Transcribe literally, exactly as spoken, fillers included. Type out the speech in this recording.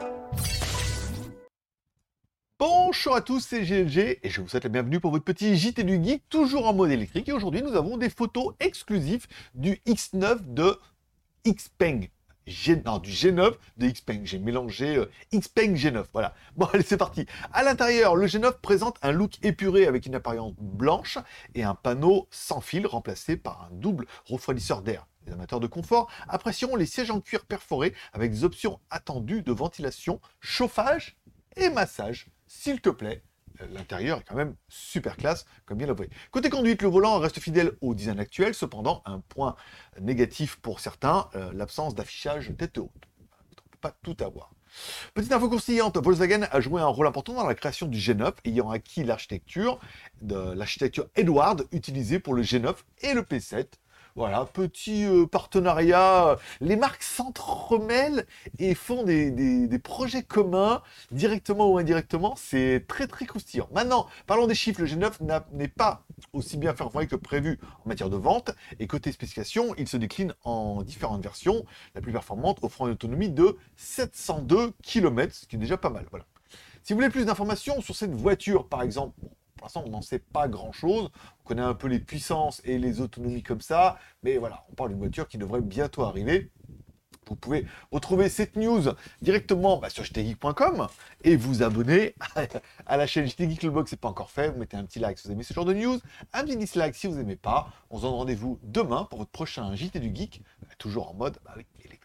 Bonjour à tous, c'est G L G et je vous souhaite la bienvenue pour votre petit J T du Geek, toujours en mode électrique. Et aujourd'hui, nous avons des photos exclusives du X neuf de Xpeng. G... Non, du G neuf de Xpeng. J'ai mélangé euh, Xpeng G neuf. Voilà. Bon, allez, c'est parti. À l'intérieur, le G neuf présente un look épuré avec une apparence blanche et un panneau sans fil remplacé par un double refroidisseur d'air. Les amateurs de confort apprécieront les sièges en cuir perforés avec des options attendues de ventilation, chauffage et massage. S'il te plaît, l'intérieur est quand même super classe, comme bien l'avoué. Côté conduite, le volant reste fidèle au design actuel, cependant, un point négatif pour certains, euh, l'absence d'affichage tête haute. On ne peut pas tout avoir. Petite info croustillante, Volkswagen a joué un rôle important dans la création du G neuf, ayant acquis l'architecture de l'architecture Edward utilisée pour le G neuf et le P sept. Voilà, petit euh, partenariat. Les marques s'entremêlent et font des, des, des projets communs, directement ou indirectement. C'est très très croustillant. Maintenant, parlons des chiffres. Le G neuf n'est pas aussi bien performant que prévu en matière de vente. Et côté spécification, il se décline en différentes versions. La plus performante offrant une autonomie de sept cent deux kilomètres, ce qui est déjà pas mal. Voilà. Si vous voulez plus d'informations sur cette voiture, par exemple, bon, pour l'instant, on n'en sait pas grand-chose. On connaît un peu les puissances et les autonomies comme ça. Mais voilà, on parle d'une voiture qui devrait bientôt arriver. Vous pouvez retrouver cette news directement bah, sur j t geek point com et vous abonner à la chaîne J T Geek. Le blog, c'est pas encore fait. Vous mettez un petit like si vous aimez ce genre de news, un petit dislike si vous n'aimez pas. On se donne rendez-vous demain pour votre prochain J T du Geek, toujours en mode bah oui, électrique.